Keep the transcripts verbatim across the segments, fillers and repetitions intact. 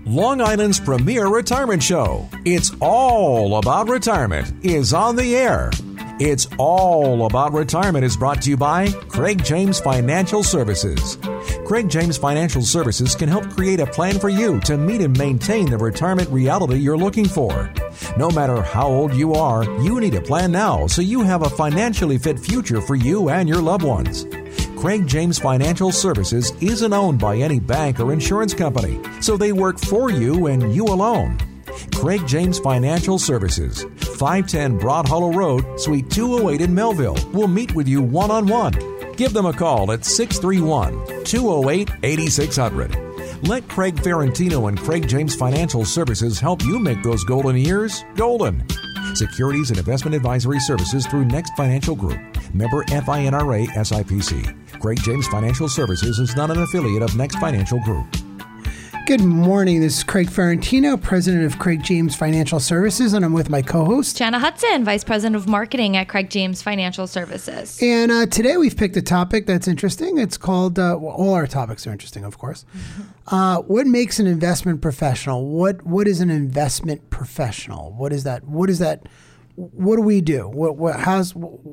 Long Island's premier retirement show. It's all about retirement is on the air. It's all about retirement is brought to you by Craig James Financial Services. Craig James Financial Services can help create a plan for you to meet and maintain the retirement reality you're looking for. No matter how old you are, you need a plan now so you have a financially fit future for you and your loved ones. Craig James Financial Services isn't owned by any bank or insurance company, so they work for you and you alone. Craig James Financial Services, five ten Broad Hollow Road, Suite two oh eight in Melville, will meet with you one-on-one. Give them a call at six three one, two oh eight, eight six zero zero. Let Craig Ferrantino and Craig James Financial Services help you make those golden years golden. Securities and investment advisory services through Next Financial Group. Member FINRA S I P C. Craig James Financial Services is not an affiliate of Next Financial Group. Good morning. This is Craig Ferrantino, president of Craig James Financial Services, and I'm with my co-host, Jana Hudson, vice president of marketing at Craig James Financial Services. And uh, today we've picked a topic that's interesting. It's called, uh, well, all our topics are interesting, of course. Uh, what makes an investment professional? What What is an investment professional? What is that? What is that? What do we do? What, what, how's,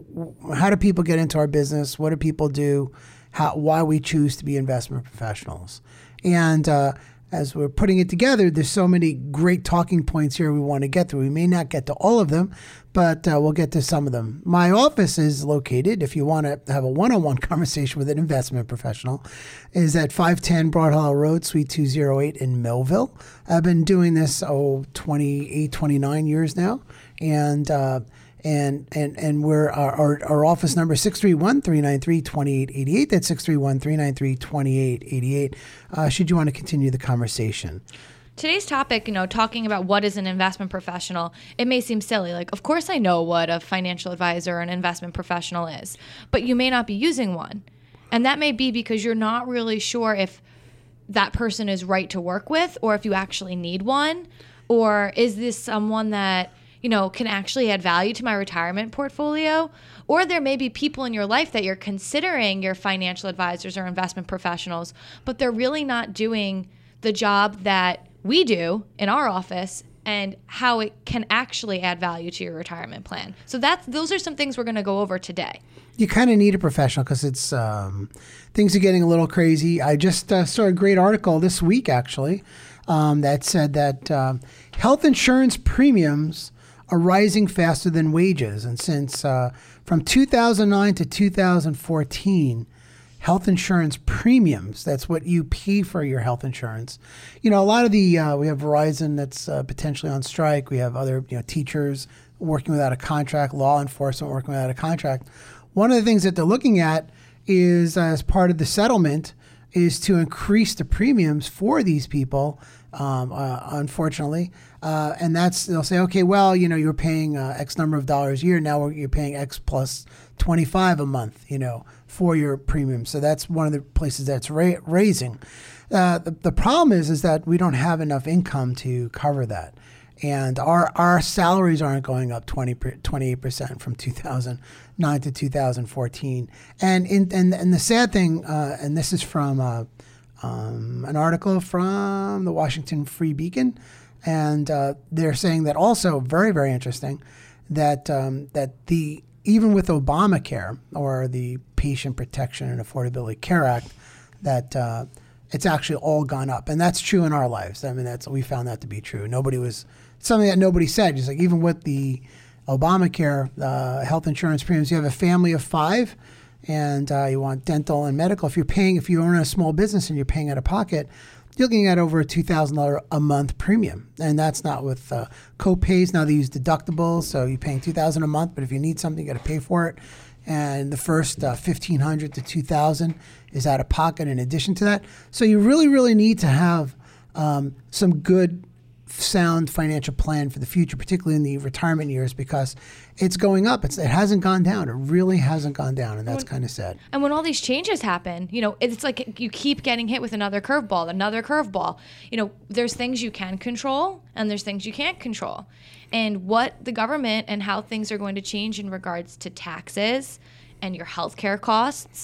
how do people get into our business? What do people do? How, why we choose to be investment professionals? And uh, as we're putting it together, there's so many great talking points here we want to get through. We may not get to all of them, but uh, we'll get to some of them. My office is located, if you want to have a one-on-one conversation with an investment professional, is at five ten Broad Hollow Road, Suite two oh eight in Melville. I've been doing this, oh, twenty-eight, twenty-nine years now. And uh, and and and we're our, our, our office number is six three one, three nine three, two eight eight eight. That's six three one, three nine three, two eight eight eight. Uh, should you want to continue the conversation? Today's topic, you know, talking about what is an investment professional, it may seem silly. Like, of course I know what a financial advisor or an investment professional is, but you may not be using one. And that may be because you're not really sure if that person is right to work with or if you actually need one, or is this someone that, you know, can actually add value to my retirement portfolio. Or there may be people in your life that you're considering your financial advisors or investment professionals, but they're really not doing the job that we do in our office and how it can actually add value to your retirement plan. So that's those are some things we're going to go over today. You kind of need a professional because it's um, things are getting a little crazy. I just uh, saw a great article this week, actually, um, that said that um, health insurance premiums are rising faster than wages. And since uh, from two thousand nine to two thousand fourteen, health insurance premiums, that's what you pay for your health insurance. You know, a lot of the, uh, we have Verizon that's uh, potentially on strike. We have other, you know, teachers working without a contract, law enforcement working without a contract. One of the things that they're looking at is, uh, as part of the settlement, is to increase the premiums for these people, um, uh, unfortunately. Uh, and that's, they'll say, okay, well, you know, you're paying uh, X number of dollars a year. Now you're paying X plus twenty-five a month, you know, for your premium. So that's one of the places that's ra- raising. Uh, the, the problem is, is that we don't have enough income to cover that. And our, our salaries aren't going up twenty, twenty-eight percent from two thousand nine to two thousand fourteen. And in, and, and the sad thing, uh, and this is from uh, um, an article from the Washington Free Beacon, and uh, they're saying that also, very, very interesting, that um, that the even with Obamacare, or the Patient Protection and Affordability Care Act, that uh, it's actually all gone up. And that's true in our lives. I mean, that's we found that to be true. Nobody was, something that nobody said, just like even with the Obamacare uh, health insurance premiums, you have a family of five and uh, you want dental and medical. If you're paying, if you own a small business and you're paying out of pocket, you're looking at over a two thousand dollars a month premium. And that's not with uh, co-pays. Now they use deductibles, so you're paying two thousand dollars a month, but if you need something, you got to pay for it. And the first uh, fifteen hundred dollars to two thousand dollars is out of pocket in addition to that. So you really, really need to have um, some good, sound financial plan for the future, particularly in the retirement years, because it's going up. It's, it hasn't gone down. It really hasn't gone down, and that's kind of sad. And when all these changes happen, you know, it's like you keep getting hit with another curveball, another curveball. You know, there's things you can control, and there's things you can't control. And what the government and how things are going to change in regards to taxes and your healthcare costs,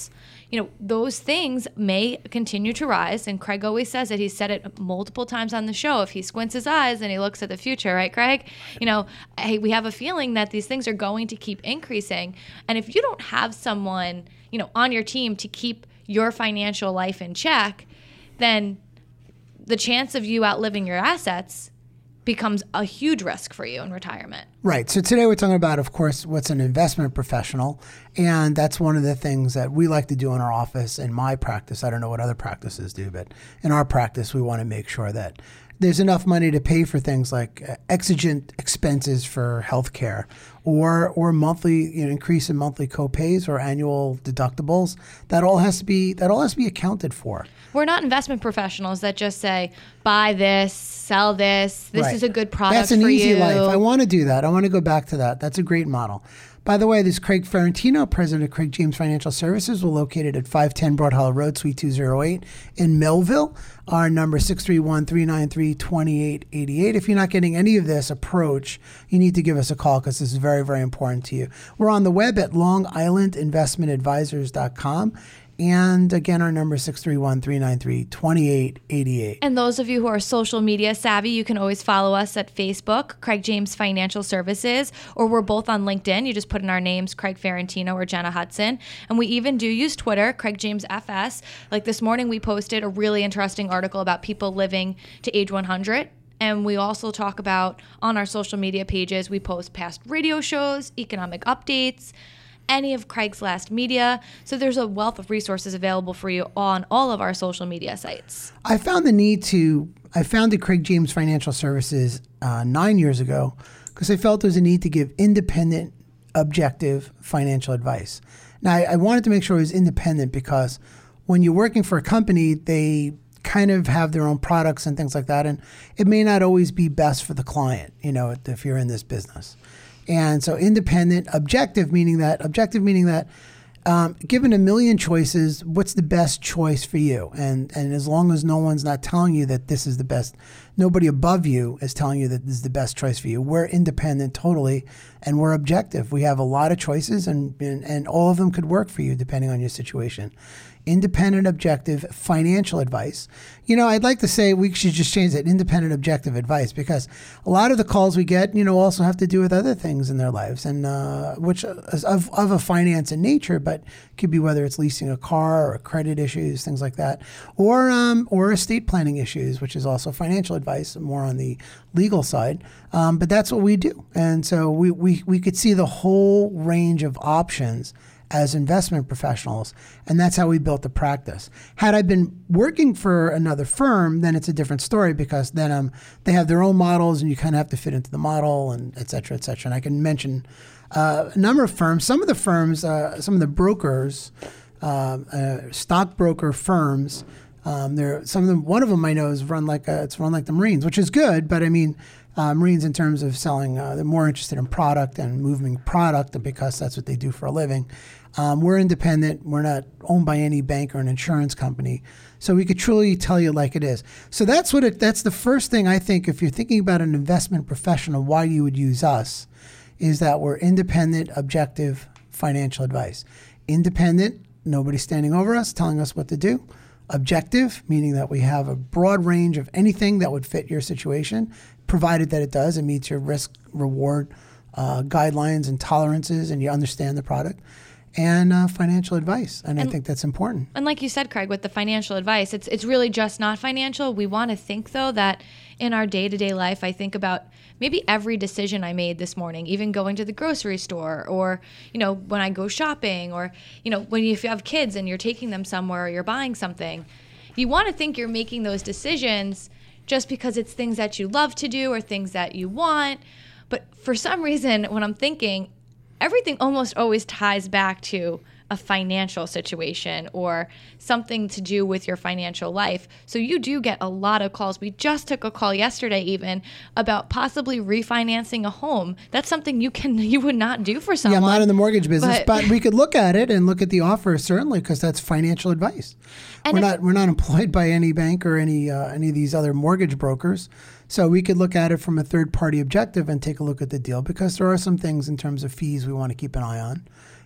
you know, those things may continue to rise. And Craig always says it. He's said it multiple times on the show. If he squints his eyes and he looks at the future, right, Craig? You know, hey, we have a feeling that these things are going to keep increasing. And if you don't have someone, you know, on your team to keep your financial life in check, then the chance of you outliving your assets becomes a huge risk for you in retirement. Right. So today we're talking about, of course, what's an investment professional. And that's one of the things that we like to do in our office. In my practice, I don't know what other practices do, but in our practice, we want to make sure that there's enough money to pay for things like uh, exigent expenses for healthcare, or or monthly, you know, increase in monthly copays or annual deductibles. That all has to be that all has to be accounted for. We're not investment professionals that just say, buy this, sell this, this Right. is a good product That's an for easy you. life. I want to do that. I want to go back to that. That's a great model. By the way, this is Craig Ferrantino, president of Craig James Financial Services. We're located at five ten Broad Hollow Road, Suite two oh eight in Millville. Our number is six three one, three nine three, two eight eight eight. If you're not getting any of this approach, you need to give us a call because this is very, very important to you. We're on the web at long island investment advisors dot com. And again, our number is six three one, three nine three, two eight eight eight. And those of you who are social media savvy, you can always follow us at Facebook, Craig James Financial Services, or we're both on LinkedIn. You just put in our names, Craig Ferrantino or Jenna Hudson. And we even do use Twitter, Craig James F S. Like this morning, we posted a really interesting article about people living to age one hundred. And we also talk about, on our social media pages, we post past radio shows, economic updates, any of Craig's last media. So there's a wealth of resources available for you on all of our social media sites. I found the need to, I founded Craig James Financial Services uh, nine years ago because I felt there was a need to give independent, objective financial advice. Now, I, I wanted to make sure it was independent because when you're working for a company, they kind of have their own products and things like that. And it may not always be best for the client, you know, if you're in this business. And so independent, objective, meaning that, objective meaning that um, given a million choices, what's the best choice for you? And and as long as no one's not telling you that this is the best, nobody above you is telling you that this is the best choice for you. We're independent totally, and we're objective. We have a lot of choices, and and, and all of them could work for you depending on your situation. Independent, objective financial advice. You know, I'd like to say we should just change that, independent, objective advice, because a lot of the calls we get, you know, also have to do with other things in their lives, and uh, which is of, of a finance in nature, but could be whether it's leasing a car or credit issues, things like that, or um, or estate planning issues, which is also financial advice, more on the legal side. Um, but that's what we do, and so we we we could see the whole range of options as investment professionals, and that's how we built the practice. Had I been working for another firm, then it's a different story, because then um, they have their own models and you kind of have to fit into the model, and et cetera, et cetera. And I can mention uh, a number of firms. Some of the firms, uh, some of the brokers, uh, uh, stockbroker firms, um, there. Some of them. One of them I know is run like a, it's run like the Marines, which is good. But I mean, uh, Marines in terms of selling, uh, they're more interested in product and moving product, because that's what they do for a living. Um, we're independent. We're not owned by any bank or an insurance company, so we could truly tell you like it is. So that's what it. That's the first thing I think. If you're thinking about an investment professional, why you would use us, is that we're independent, objective financial advice. Independent, nobody standing over us telling us what to do. Objective, meaning that we have a broad range of anything that would fit your situation, provided that it does, it meets your risk reward uh, guidelines and tolerances, and you understand the product. And uh, financial advice. And, and I think that's important. And like you said, Craig, with the financial advice, it's it's really just not financial. We want to think, though, that in our day-to-day life, I think about maybe every decision I made this morning, even going to the grocery store, or, you know, when I go shopping, or, you know, when you, if you have kids and you're taking them somewhere or you're buying something, you want to think you're making those decisions just because it's things that you love to do or things that you want. But for some reason, when I'm thinking, everything almost always ties back to a financial situation or something to do with your financial life. So you do get a lot of calls. We just took a call yesterday even about possibly refinancing a home. That's something you can you would not do for someone. Yeah, I'm not in the mortgage business, but, but we could look at it and look at the offer, certainly, because that's financial advice. And we're if, not we're not employed by any bank or any uh, any of these other mortgage brokers. So we could look at it from a third-party objective and take a look at the deal, because there are some things in terms of fees we want to keep an eye on.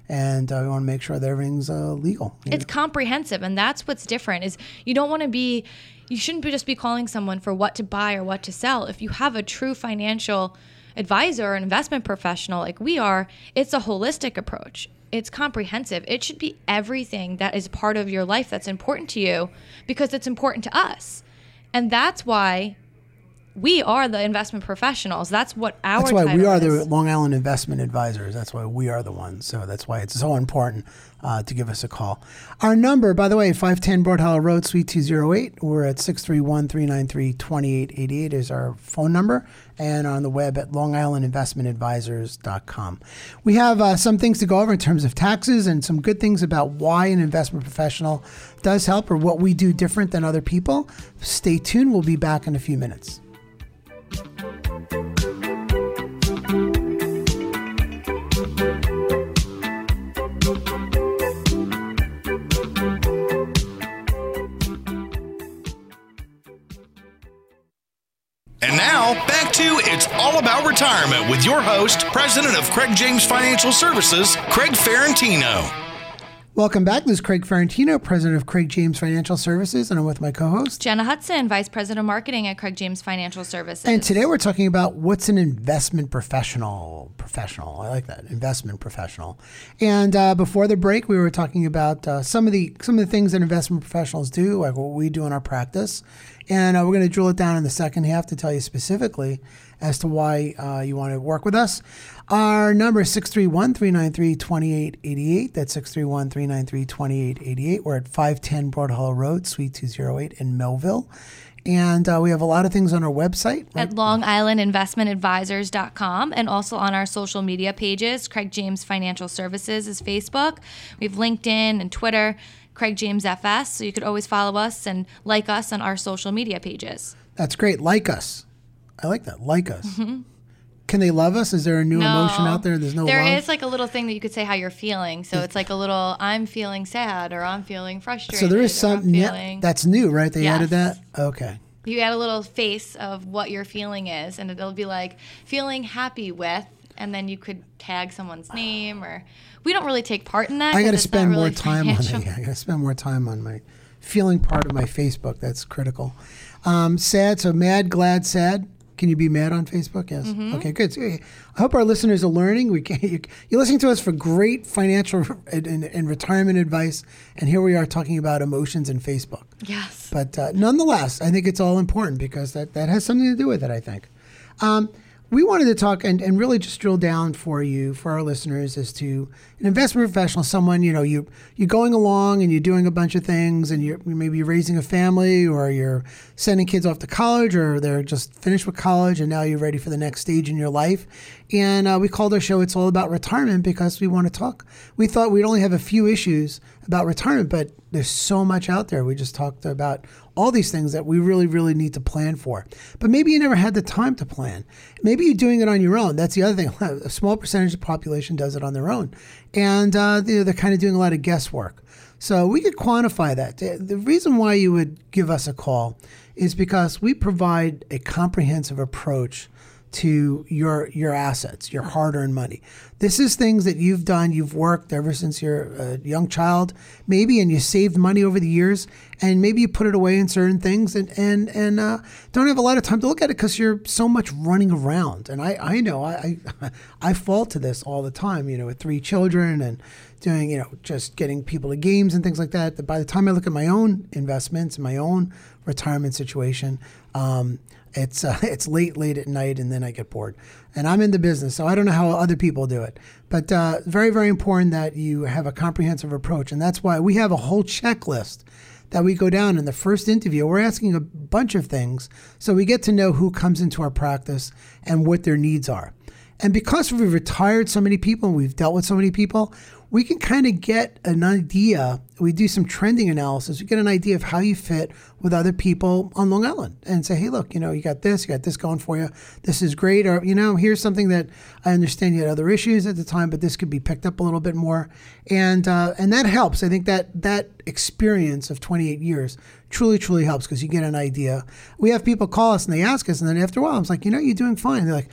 and uh, we want to make sure that everything's uh, legal. It's know? comprehensive, and that's what's different. Is you don't want to be, you shouldn't be just be calling someone for what to buy or what to sell. If you have a true financial advisor or investment professional like we are, it's a holistic approach. It's comprehensive. It should be everything that is part of your life that's important to you, because it's important to us. And that's why we are the investment professionals. That's what our That's why title we are is. the Long Island Investment Advisors. That's why we are the ones. So that's why it's so important uh, to give us a call. Our number, by the way, five ten Broad Hollow Road, Suite two oh eight. We're at six three one, three nine three, two eight eight eight is our phone number, and on the web at long island investment advisors dot com. We have uh, some things to go over in terms of taxes and some good things about why an investment professional does help, or what we do different than other people. Stay tuned. We'll be back in a few minutes. And now, back to It's All About Retirement with your host, President of Craig James Financial Services, Craig Ferrantino. Welcome back. This is Craig Ferrantino, President of Craig James Financial Services, and I'm with my co-host, Jenna Hudson, Vice President of Marketing at Craig James Financial Services. And today we're talking about what's an investment professional. Professional. I like that. Investment professional. And uh, before the break, we were talking about uh, some of the some of the things that investment professionals do, like what we do in our practice. And uh, we're going to drill it down in the second half to tell you specifically as to why uh, you want to work with us. Our number is six three one, three nine three, two eight eight eight. That's six three one, three nine three, two eight eight eight. We're at five ten Broad Hollow Road, Suite two oh eight in Melville. And uh, we have a lot of things on our website. At long island investment advisors dot com, and also on our social media pages. Craig James Financial Services is Facebook. We have LinkedIn and Twitter, Craig James F S. So you could always follow us and like us on our social media pages. That's great. Like us. I like that. Like us. Mm-hmm. Can they love us? Is there a new no. emotion out there? There's no There love? is like a little thing that you could say how you're feeling. So it's like a little, I'm feeling sad, or I'm feeling frustrated. So there is something feeling... that's new, right? They yes. added that? Okay. You add a little face of what your feeling is, and it'll be like feeling happy with, and then you could tag someone's name, or we don't really take part in that. I got to spend really more time financial. on it. I got to spend more time on my feeling part of my Facebook. That's critical. Um, sad, so mad, glad, sad. Can you be mad on Facebook? Yes. Mm-hmm. Okay, good. So, I hope our listeners are learning. We can, you, you're listening to us for great financial and, and, and retirement advice, and here we are talking about emotions and Facebook. Yes. But uh, nonetheless, I think it's all important because that, that has something to do with it, I think. Um, we wanted to talk and, and really just drill down for you, for our listeners, as to an investment professional, someone, you know, you, you're going along and you're doing a bunch of things, and you're maybe you're raising a family, or you're sending kids off to college, or they're just finished with college and now you're ready for the next stage in your life. And uh, we called our show It's All About Retirement because we want to talk. We thought we'd only have a few issues about retirement, but there's so much out there. We just talked about all these things that we really, really need to plan for. But maybe you never had the time to plan. Maybe you're doing it on your own. That's the other thing. A small percentage of the population does it on their own. And uh, they're, they're kind of doing a lot of guesswork. So we could quantify that. The reason why you would give us a call is because we provide a comprehensive approach to your your assets, your hard-earned money. This is things that you've done, you've worked ever since you're a young child, maybe, and you saved money over the years, and maybe you put it away in certain things, and and and uh, don't have a lot of time to look at it because you're so much running around. And I I know I, I I fall to this all the time, you know, with three children and doing, you know, just getting people to games and things like that. That by the time I look at my own investments and my own retirement situation, um, It's uh, it's late, late at night, and then I get bored. And I'm in the business, so I don't know how other people do it. But uh, very, very important that you have a comprehensive approach. And that's why we have a whole checklist that we go down in the first interview. We're asking a bunch of things so we get to know who comes into our practice and what their needs are. And because we've retired so many people and we've dealt with so many people, we can kind of get an idea. We do some trending analysis. We get an idea of how you fit with other people on Long Island and say, hey, look, you know, you got this, you got this going for you. This is great. Or, you know, here's something that I understand you had other issues at the time, but this could be picked up a little bit more. And uh, and that helps. I think that that experience of twenty-eight years truly, truly helps because you get an idea. We have people call us and they ask us, and then after a while, I was like, you know, you're doing fine. They're like,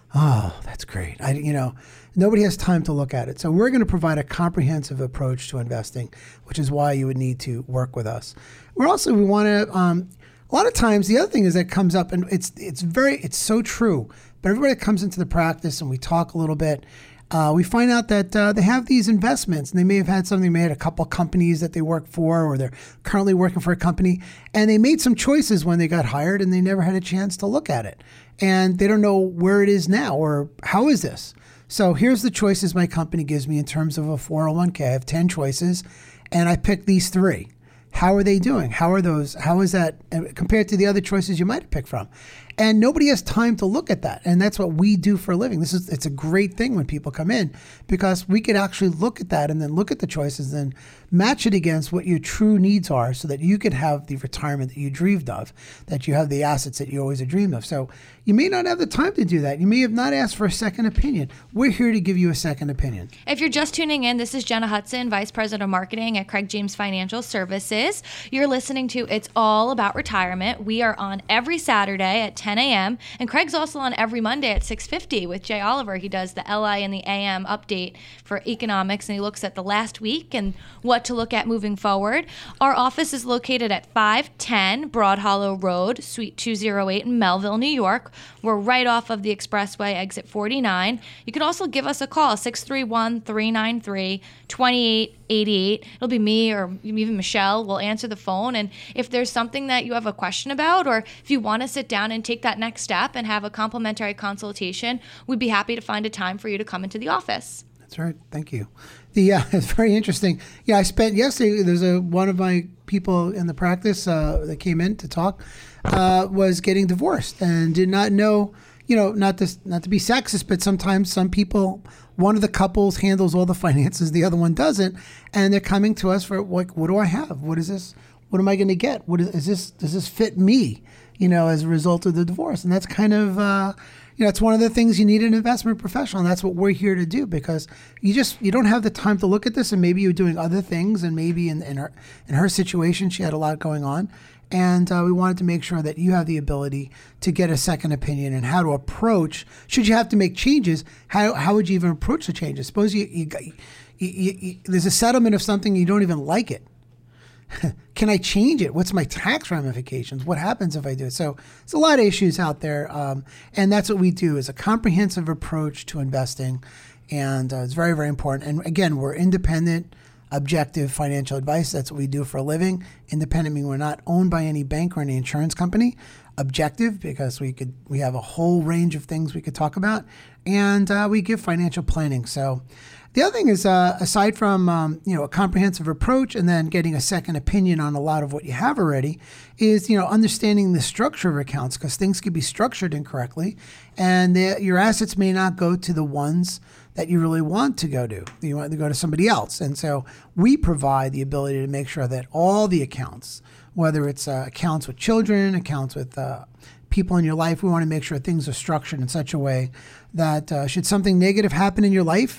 Oh, that's great. I, you know, nobody has time to look at it. So we're going to provide a comprehensive approach to investing, which is why you would need to work with us. We're also, we want to, um, a lot of times the other thing is that comes up, and it's, it's very, it's so true, but everybody that comes into the practice and we talk a little bit, uh, we find out that uh, they have these investments and they may have had something, they had a couple companies that they work for, or they're currently working for a company, and they made some choices when they got hired and they never had a chance to look at it. And they don't know where it is now or how is this. So here's the choices my company gives me in terms of a four oh one k. I have ten choices and I picked these three. How are they doing? How are those? How is that compared to the other choices you might have picked from? And nobody has time to look at that. And that's what we do for a living. This is, it's a great thing when people come in, because we could actually look at that and then look at the choices and match it against what your true needs are, so that you could have the retirement that you dreamed of, that you have the assets that you always have dreamed of. So you may not have the time to do that. You may have not asked for a second opinion. We're here to give you a second opinion. If you're just tuning in, this is Jenna Hudson, Vice President of Marketing at Craig James Financial Services. You're listening to It's All About Retirement. We are on every Saturday at ten a.m. And Craig's also on every Monday at six fifty with Jay Oliver. He does the L I and the A M update for economics, and he looks at the last week and what to look at moving forward. Our office is located at five ten Broad Hollow Road, Suite two oh eight in Melville, New York. We're right off of the Expressway, exit forty-nine. You can also give us a call, six three one, three nine three, two eight eight eight. It'll be me or even Michelle. We'll answer the phone. And if there's something that you have a question about, or if you want to sit down and take that next step and have a complimentary consultation, we'd be happy to find a time for you to come into the office. That's right. Thank you. The uh, it's very interesting. Yeah, I spent yesterday. There's a one of my people in the practice uh, that came in to talk uh, was getting divorced and did not know. You know, not to not to be sexist, but sometimes some people, one of the couples handles all the finances, the other one doesn't, and they're coming to us for like, what do I have? What is this? What am I going to get? What is, is this? Does this fit me? You know, as a result of the divorce, and that's kind of. Uh, You know, it's one of the things you need an investment professional, and that's what we're here to do, because you just you don't have the time to look at this, and maybe you're doing other things, and maybe in, in her in her situation she had a lot going on, and uh, we wanted to make sure that you have the ability to get a second opinion and how to approach. Should you have to make changes, how how would you even approach the changes? Suppose you, you, you, you, you there's a settlement of something, you don't even like it. Can I change it? What's my tax ramifications? What happens if I do it? So there's a lot of issues out there, um, and that's what we do, is a comprehensive approach to investing, and uh, it's very, very important. And again, we're independent, objective financial advice. That's what we do for a living. Independent meaning we're not owned by any bank or any insurance company. Objective because we could we have a whole range of things we could talk about, and uh, we give financial planning. So. The other thing is, uh, aside from um, you know a comprehensive approach and then getting a second opinion on a lot of what you have already, is you know understanding the structure of accounts, because things could be structured incorrectly, and the, your assets may not go to the ones that you really want to go to. You want to go to somebody else, and so we provide the ability to make sure that all the accounts, whether it's uh, accounts with children, accounts with uh, people in your life, we want to make sure things are structured in such a way that uh, should something negative happen in your life.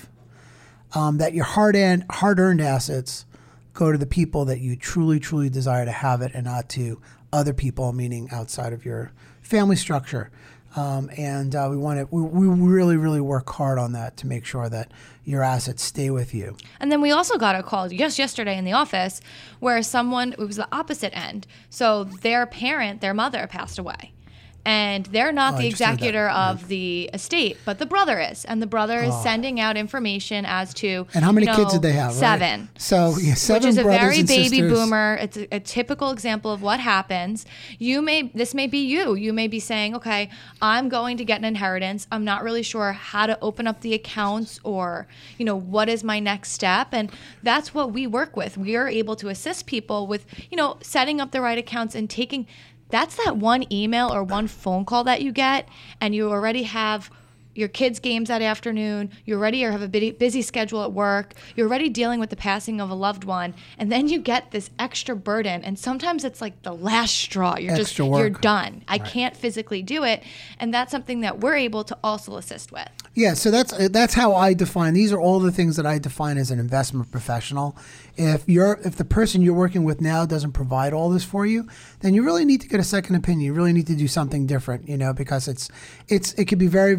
Um, that your hard-earned, hard-earned assets go to the people that you truly, truly desire to have it, and not to other people, meaning outside of your family structure. Um, and uh, we want to, we, we really, really work hard on that to make sure that your assets stay with you. And then we also got a call just yesterday in the office where someone, it was the opposite end. So their parent, their mother, passed away. And they're not oh, the executor of yeah. the estate, but the brother is. And the brother is oh. sending out information as to, and how many you know, kids did they have? Seven. Right? So yeah, seven Which is a brothers very and baby sisters. boomer. It's a, a typical example of what happens. You may, this may be you. You may be saying, okay, I'm going to get an inheritance. I'm not really sure how to open up the accounts, or, you know, what is my next step? And that's what we work with. We are able to assist people with, you know, setting up the right accounts and taking. That's that one email or one phone call that you get, and you already have your kids' games that afternoon, you already have a busy schedule at work, you're already dealing with the passing of a loved one, and then you get this extra burden, and sometimes it's like the last straw. You're extra just, work. You're done. I right. can't physically do it, and that's something that we're able to also assist with. Yeah, so that's that's how I define. These are all the things that I define as an investment professional. If you're if the person you're working with now doesn't provide all this for you, then you really need to get a second opinion. You really need to do something different, you know, because it's it's it can be very, very harrowing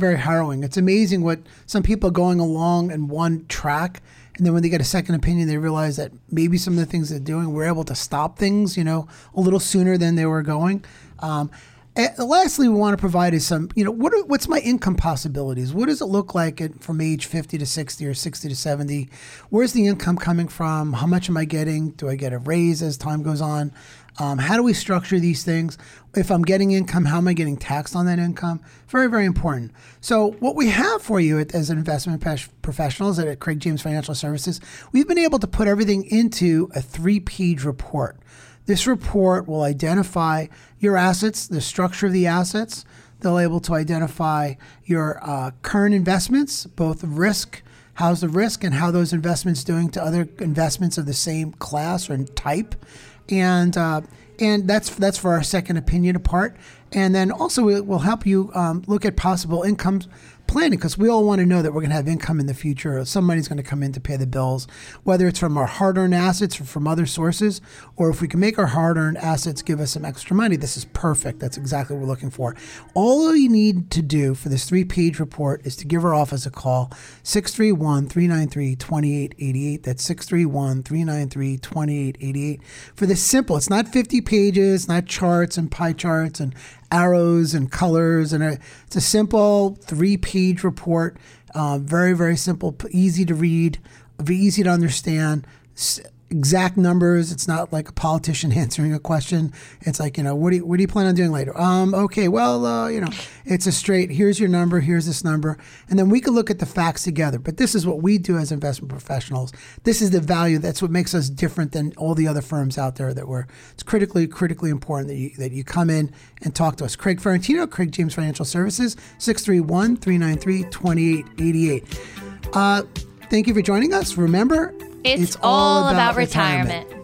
going. It's amazing what some people are going along in one track, and then when they get a second opinion, they realize that maybe some of the things they're doing, we're able to stop things, you know, a little sooner than they were going. Um, and lastly, we want to provide is some, you know, what are, what's my income possibilities? What does it look like at, from age fifty to sixty or sixty to seventy? Where's the income coming from? How much am I getting? Do I get a raise as time goes on? Um, how do we structure these things? If I'm getting income, how am I getting taxed on that income? Very, very important. So what we have for you at, as an investment professionals at, at Craig James Financial Services, we've been able to put everything into a three-page report. This report will identify your assets, the structure of the assets. They'll able to identify your uh, current investments, both risk, how's the risk, and how those investments doing to other investments of the same class or type. And uh, and that's that's for our second opinion part. And then also it will help you um, look at possible income planning, because we all want to know that we're going to have income in the future, or some money's going to come in to pay the bills, whether it's from our hard-earned assets or from other sources, or if we can make our hard-earned assets give us some extra money. This is perfect. That's exactly what we're looking for. All you need to do for this three-page report is to give our office a call, six three one, three nine three, two eight eight eight. That's six three one, three nine three, two eight eight eight. For this simple, it's not fifty pages, not charts and pie charts and arrows and colors, and a, it's a simple three-page report. Uh, very, very simple, easy to read, very easy to understand. S- exact numbers. It's not like a politician answering a question. It's like, you know, what do you, what do you plan on doing later? Um, okay, well, uh, you know, it's a straight, here's your number, here's this number. And then we can look at the facts together. But this is what we do as investment professionals. This is the value. That's what makes us different than all the other firms out there that we're, it's critically, critically important that you, that you come in and talk to us. Craig Ferrantino, Craig James Financial Services, six three one, three nine three, two eight eight eight. Uh, thank you for joining us. Remember, It's, it's all, all about, about retirement. retirement.